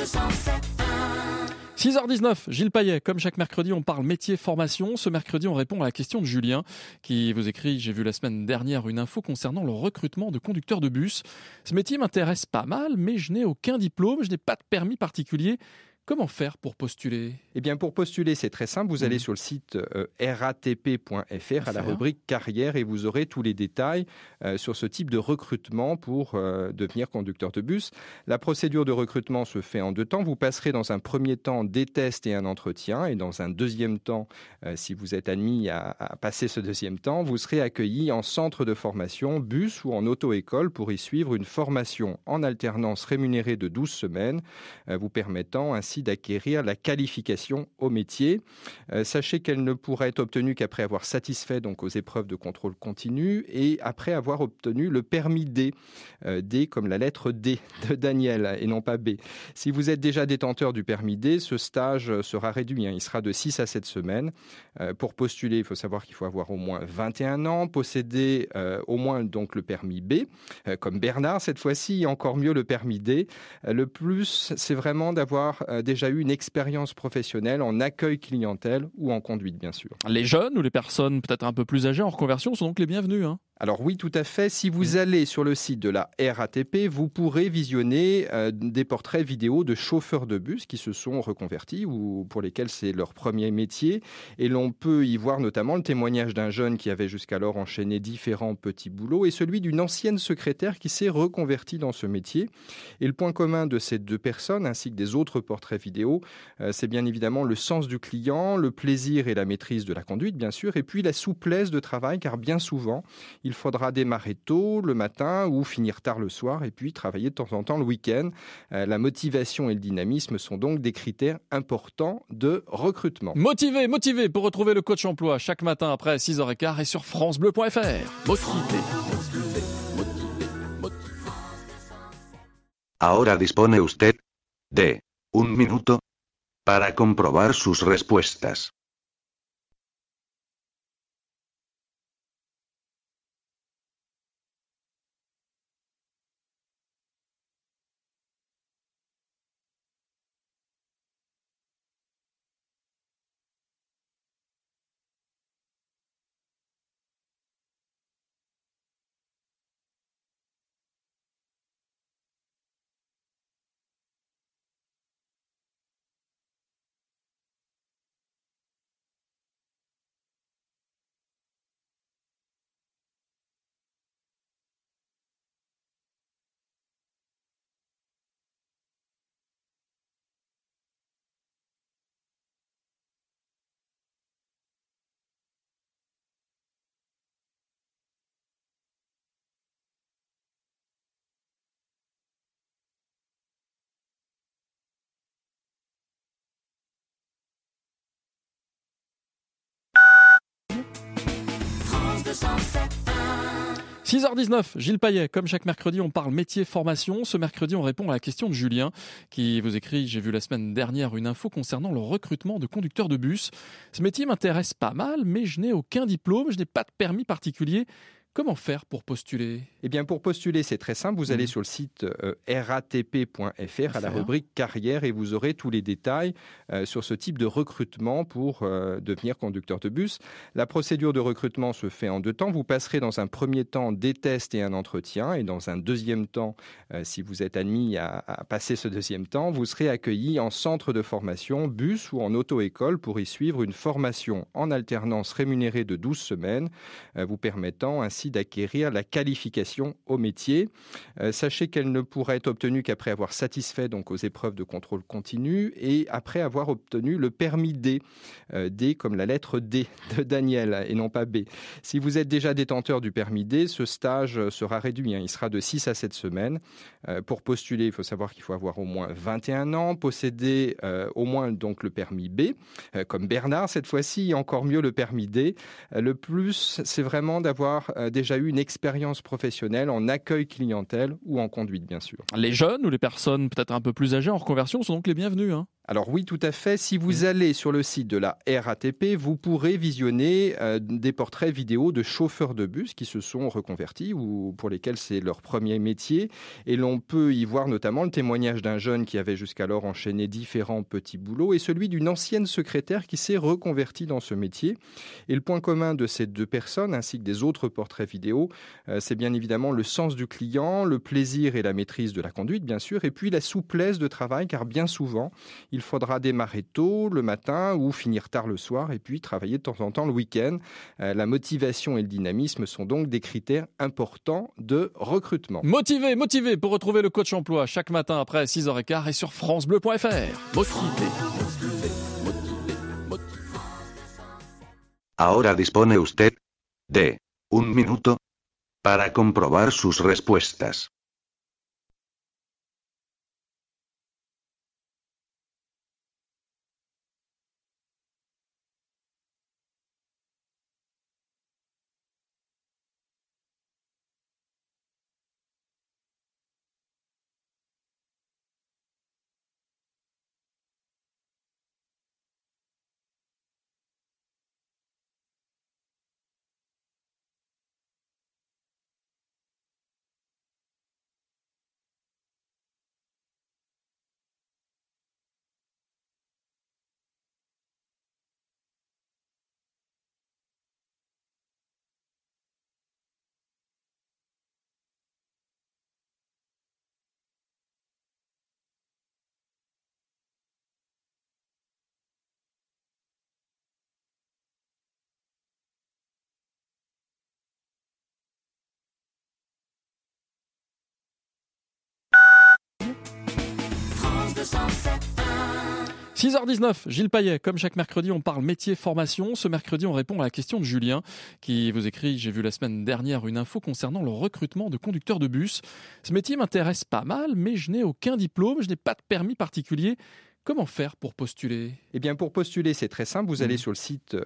6h19, Gilles Payet. Comme chaque mercredi, on parle métier, formation. Ce mercredi, on répond à la question de Julien qui vous écrit « J'ai vu la semaine dernière une info concernant le recrutement de conducteurs de bus. Ce métier m'intéresse pas mal, mais je n'ai aucun diplôme, je n'ai pas de permis particulier. Comment faire pour postuler ?» Eh bien, pour postuler, c'est très simple. Vous allez sur le site ratp.fr à la rubrique carrière et vous aurez tous les détails sur ce type de recrutement pour devenir conducteur de bus. La procédure de recrutement se fait en 2 temps. Vous passerez dans un premier temps des tests et un entretien, et dans un deuxième temps, si vous êtes admis à passer ce deuxième temps, vous serez accueilli en centre de formation, bus ou en auto-école pour y suivre une formation en alternance rémunérée de 12 semaines, vous permettant ainsi d'acquérir la qualification au métier. Sachez qu'elle ne pourra être obtenue qu'après avoir satisfait donc aux épreuves de contrôle continu et après avoir obtenu le permis D. D comme la lettre D de Daniel et non pas B. Si vous êtes déjà détenteur du permis D, ce stage sera réduit. Il sera de 6 à 7 semaines. Pour postuler, il faut savoir qu'il faut avoir au moins 21 ans, posséder au moins donc le permis B, comme Bernard cette fois-ci, et encore mieux le permis D. Le plus, c'est vraiment d'avoir déjà eu une expérience professionnelle en accueil clientèle ou en conduite, bien sûr. Les jeunes ou les personnes peut-être un peu plus âgées en reconversion sont donc les bienvenus. Alors oui, tout à fait. Si vous allez sur le site de la RATP, vous pourrez visionner des portraits vidéo de chauffeurs de bus qui se sont reconvertis ou pour lesquels c'est leur premier métier. Et l'on peut y voir notamment le témoignage d'un jeune qui avait jusqu'alors enchaîné différents petits boulots et celui d'une ancienne secrétaire qui s'est reconvertie dans ce métier. Et le point commun de ces 2 personnes, ainsi que des autres portraits vidéo, c'est bien évidemment le sens du client, le plaisir et la maîtrise de la conduite, bien sûr, et puis la souplesse de travail, car bien souvent, il faudra démarrer tôt le matin ou finir tard le soir et puis travailler de temps en temps le week-end. La motivation et le dynamisme sont donc des critères importants de recrutement. Motivé pour retrouver le coach emploi chaque matin après 6h15 et sur francebleu.fr. Motivé. Ahora dispone usted de 1 minuto para comprobar sus respuestas. France 6h19, Gilles Payet. Comme chaque mercredi, on parle métier, formation. Ce mercredi, on répond à la question de Julien qui vous écrit « J'ai vu la semaine dernière une info concernant le recrutement de conducteurs de bus. Ce métier m'intéresse pas mal, mais je n'ai aucun diplôme, je n'ai pas de permis particulier. Comment faire pour postuler ?» Eh bien, pour postuler, c'est très simple. Vous allez sur le site ratp.fr à la rubrique carrière et vous aurez tous les détails sur ce type de recrutement pour devenir conducteur de bus. La procédure de recrutement se fait en 2 temps. Vous passerez dans un premier temps des tests et un entretien, et dans un deuxième temps, si vous êtes admis à passer ce deuxième temps, vous serez accueilli en centre de formation, bus ou en auto-école pour y suivre une formation en alternance rémunérée de 12 semaines, vous permettant ainsi d'acquérir la qualification au métier. Sachez qu'elle ne pourra être obtenue qu'après avoir satisfait donc aux épreuves de contrôle continu et après avoir obtenu le permis D. D comme la lettre D de Daniel et non pas B. Si vous êtes déjà détenteur du permis D, ce stage sera réduit. Il sera de 6 à 7 semaines. Pour postuler, il faut savoir qu'il faut avoir au moins 21 ans, posséder au moins donc le permis B, comme Bernard cette fois-ci, et encore mieux le permis D. Le plus, c'est vraiment d'avoir déjà eu une expérience professionnelle en accueil clientèle ou en conduite, bien sûr. Les jeunes ou les personnes peut-être un peu plus âgées en reconversion sont donc les bienvenus. Alors oui, tout à fait. Si vous allez sur le site de la RATP, vous pourrez visionner des portraits vidéo de chauffeurs de bus qui se sont reconvertis ou pour lesquels c'est leur premier métier. Et l'on peut y voir notamment le témoignage d'un jeune qui avait jusqu'alors enchaîné différents petits boulots et celui d'une ancienne secrétaire qui s'est reconvertie dans ce métier. Et le point commun de ces deux personnes, ainsi que des autres portraits vidéo, c'est bien évidemment le sens du client, le plaisir et la maîtrise de la conduite, bien sûr, et puis la souplesse de travail, car bien souvent, il faudra démarrer tôt le matin ou finir tard le soir et puis travailler de temps en temps le week-end. La motivation et le dynamisme sont donc des critères importants de recrutement. Motivé pour retrouver le coach emploi chaque matin après 6h15 et sur francebleu.fr. Motivé. Ahora dispone usted de 1 minuto para comprobar sus respuestas. France 207.1. 6h19, Gilles Payet. Comme chaque mercredi, on parle métier, formation. Ce mercredi, on répond à la question de Julien qui vous écrit « J'ai vu la semaine dernière une info concernant le recrutement de conducteurs de bus. Ce métier m'intéresse pas mal, mais je n'ai aucun diplôme, je n'ai pas de permis particulier. Comment faire pour postuler ?» Eh bien, pour postuler, c'est très simple. Vous allez sur le site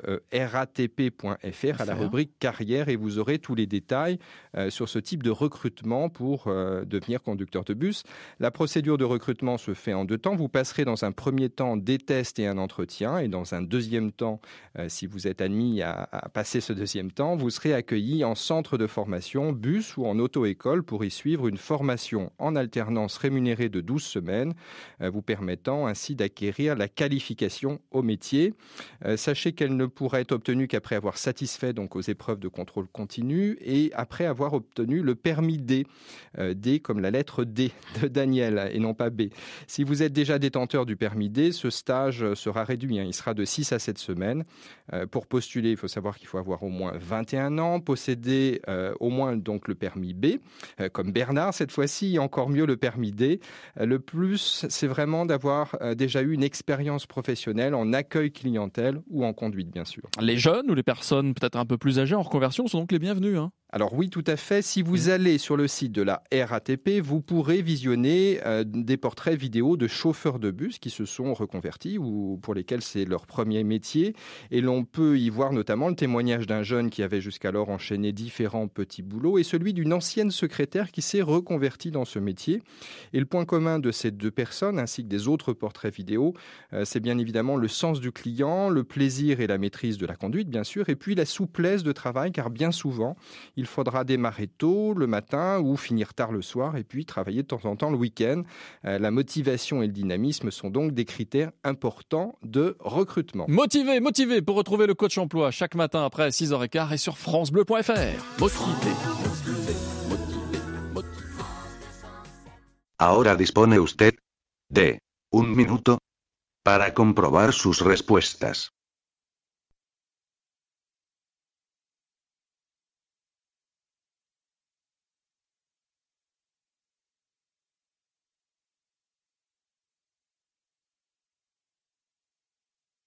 ratp.fr à la rubrique carrière et vous aurez tous les détails sur ce type de recrutement pour devenir conducteur de bus. La procédure de recrutement se fait en 2 temps. Vous passerez dans un premier temps des tests et un entretien et dans un deuxième temps, si vous êtes admis à passer ce deuxième temps, vous serez accueilli en centre de formation, bus ou en auto-école pour y suivre une formation en alternance rémunérée de 12 semaines, vous permettant ainsi d'acquérir la qualification au métier. Sachez qu'elle ne pourra être obtenue qu'après avoir satisfait donc aux épreuves de contrôle continu et après avoir obtenu le permis D. D comme la lettre D de Daniel et non pas B. Si vous êtes déjà détenteur du permis D, ce stage sera réduit. Il sera de 6 à 7 semaines. Pour postuler, il faut savoir qu'il faut avoir au moins 21 ans, posséder au moins donc le permis B, comme Bernard cette fois-ci, et encore mieux le permis D. Le plus, c'est vraiment d'avoir déjà eu une expérience professionnelle en accueil clientèle ou en conduite, bien sûr. Les jeunes ou les personnes peut-être un peu plus âgées en reconversion sont donc les bienvenus. Alors oui, tout à fait. Si vous allez sur le site de la RATP, vous pourrez visionner des portraits vidéo de chauffeurs de bus qui se sont reconvertis ou pour lesquels c'est leur premier métier. Et l'on peut y voir notamment le témoignage d'un jeune qui avait jusqu'alors enchaîné différents petits boulots et celui d'une ancienne secrétaire qui s'est reconvertie dans ce métier. Et le point commun de ces deux personnes, ainsi que des autres portraits vidéo, c'est bien évidemment le sens du client, le plaisir et la maîtrise de la conduite, bien sûr, et puis la souplesse de travail, car bien souvent, il faudra démarrer tôt le matin ou finir tard le soir et puis travailler de temps en temps le week-end. La motivation et le dynamisme sont donc des critères importants de recrutement. Motivé pour retrouver le coach emploi chaque matin après 6h15 et sur francebleu.fr. Motivé. Ahora dispone usted de 1 minuto para comprobar sus respuestas.